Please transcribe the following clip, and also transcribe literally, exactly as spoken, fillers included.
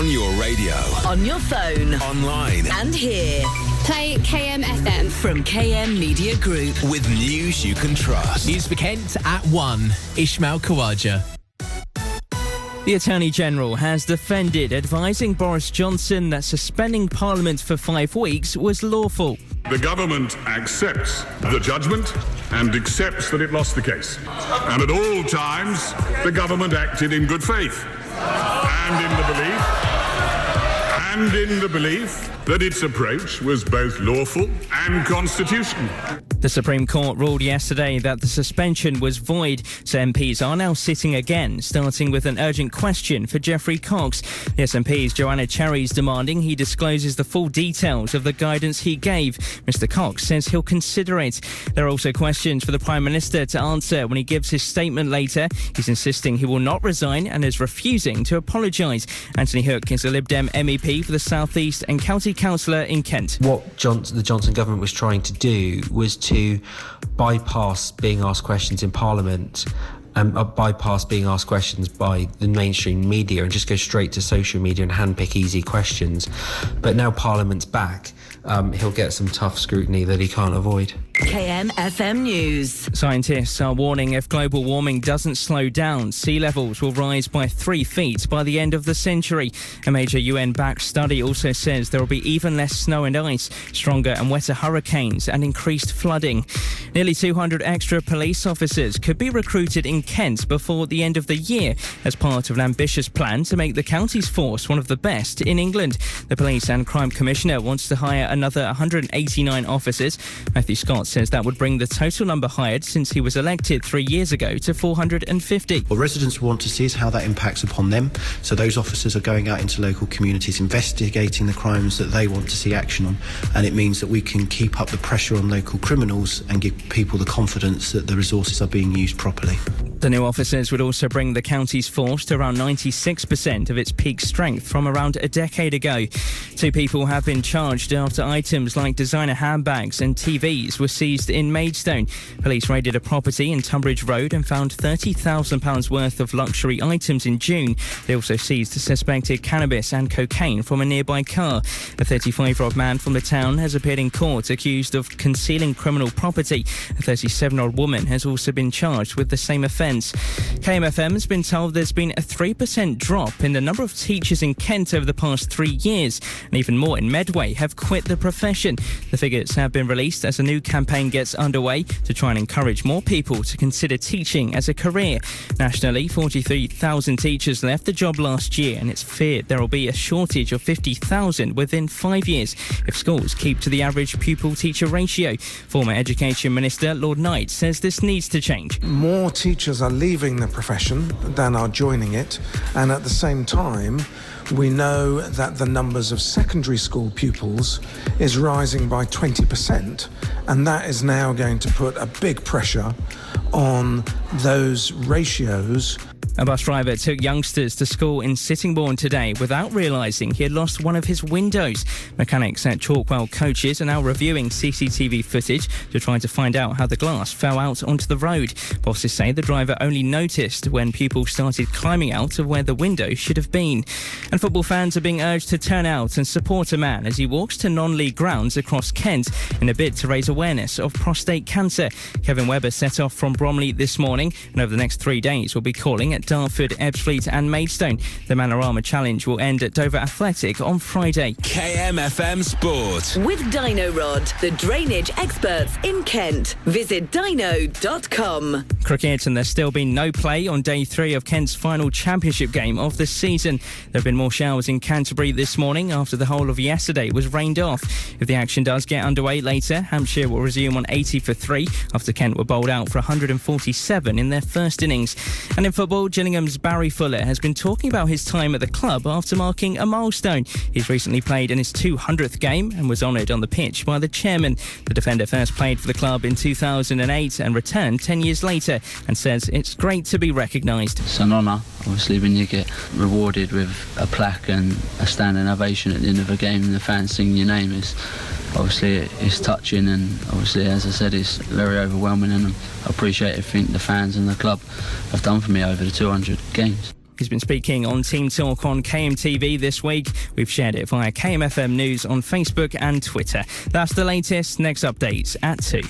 On your radio. On your phone. Online. And here. Play K M F M. From K M Media Group. With news you can trust. News for Kent at one. Ishmael Kawaja. The Attorney-General has defended advising Boris Johnson that suspending Parliament for five weeks was lawful. The government accepts the judgment and accepts that it lost the case. And at all times, the government acted in good faith and in the belief, and in the belief that its approach was both lawful and constitutional. The Supreme Court ruled yesterday that the suspension was void, so M Ps are now sitting again, starting with an urgent question for Geoffrey Cox. The S N P's Joanna Cherry is demanding he discloses the full details of the guidance he gave. Mr Cox says he'll consider it. There are also questions for the Prime Minister to answer when he gives his statement later. He's insisting he will not resign and is refusing to apologise. Anthony Hook is a Lib Dem M E P for the South East and County Councillor in Kent. What Johnson, the Johnson government was trying to do was to to bypass being asked questions in Parliament and uh, bypass being asked questions by the mainstream media and just go straight to social media and handpick easy questions. But now Parliament's back, um, he'll get some tough scrutiny that he can't avoid. K M F M News. Scientists are warning if global warming doesn't slow down, sea levels will rise by three feet by the end of the century. A major U N-backed study also says there will be even less snow and ice, stronger and wetter hurricanes and increased flooding. Nearly two hundred extra police officers could be recruited in Kent before the end of the year as part of an ambitious plan to make the county's force one of the best in England. The Police and Crime Commissioner wants to hire another one hundred eighty-nine officers. Matthew Scott says that would bring the total number hired since he was elected three years ago to four hundred fifty. What residents want to see is how that impacts upon them. So those officers are going out into local communities, investigating the crimes that they want to see action on. And it means that we can keep up the pressure on local criminals and give people the confidence that the resources are being used properly. The new officers would also bring the county's force to around ninety-six percent of its peak strength from around a decade ago. Two people have been charged after items like designer handbags and T Vs were seized in Maidstone. Police raided a property in Tunbridge Road and found thirty thousand pounds worth of luxury items in June. They also seized suspected cannabis and cocaine from a nearby car. A thirty-five-year-old man from the town has appeared in court accused of concealing criminal property. A thirty-seven-year-old woman has also been charged with the same offence. K M F M has been told there's been a three percent drop in the number of teachers in Kent over the past three years, and even more in Medway have quit the profession. The figures have been released as a new campaign gets underway to try and encourage more people to consider teaching as a career. Nationally, forty-three thousand teachers left the job last year, and it's feared there will be a shortage of fifty thousand within five years if schools keep to the average pupil-teacher ratio. Former Education Minister Lord Knight says this needs to change. More teachers are leaving the profession than are joining it, and at the same time we know that the numbers of secondary school pupils is rising by twenty percent, and that is now going to put a big pressure on those ratios. A bus driver took youngsters to school in Sittingbourne today without realising he had lost one of his windows. Mechanics at Chalkwell Coaches are now reviewing C C T V footage to try to find out how the glass fell out onto the road. Bosses say the driver only noticed when pupils started climbing out of where the window should have been. And football fans are being urged to turn out and support a man as he walks to non-league grounds across Kent in a bid to raise awareness of prostate cancer. Kevin Webber set off from Bromley this morning and over the next three days will be calling at Dartford, Ebbsfleet and Maidstone. The Manorama Challenge will end at Dover Athletic on Friday. K M F M Sport. With Dino-Rod, the drainage experts in Kent. Visit dino dot com. Cricket, and there's still been no play on day three of Kent's final championship game of the season. There have been more showers in Canterbury this morning after the whole of yesterday was rained off. If the action does get underway later, Hampshire will resume on eighty for three after Kent were bowled out for one hundred forty-seven in their first innings. And in football, Gillingham's Barry Fuller has been talking about his time at the club after marking a milestone. He's recently played in his two hundredth game and was honoured on the pitch by the chairman. The defender first played for the club in two thousand eight and returned ten years later and says it's great to be recognised. It's an honour, obviously, when you get rewarded with a plaque and a standing ovation at the end of a game and the fans sing your name. Is obviously it's touching, and obviously, as I said, it's very overwhelming, and I appreciate everything the fans and the club have done for me over the two hundred games. He's been speaking on Team Talk on K M T V this week. We've shared it via K M F M News on Facebook and Twitter. That's the latest. Next updates at two.